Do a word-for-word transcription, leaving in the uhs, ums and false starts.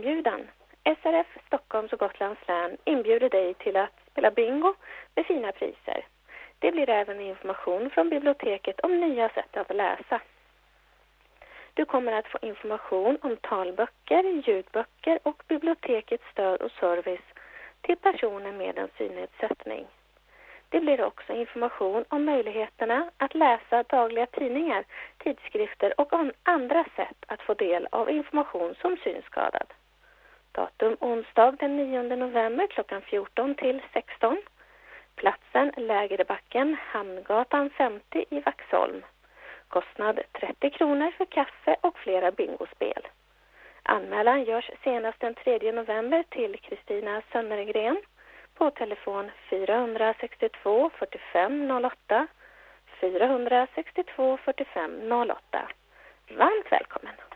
inbjudan. S R F Stockholms och Gotlands län inbjuder dig till att spela bingo med fina priser. Det blir även information från biblioteket om nya sätt att läsa. Du kommer att få information om talböcker, ljudböcker och bibliotekets stöd och service till personer med en synnedsättning. Det blir också information om möjligheterna att läsa dagliga tidningar, tidskrifter och andra sätt att få del av information som synskadad. Datum onsdag den nionde november klockan fjorton till sexton. Platsen Lägerbacken, Hamngatan femtio i Vaxholm. Kostnad trettio kronor för kaffe och flera bingospel. Anmälan görs senast den tredje november till Kristina Sönnergren på telefon fyra sex två fyrtiofem noll åtta fyra sex två fyrtiofem noll åtta. Varmt välkommen!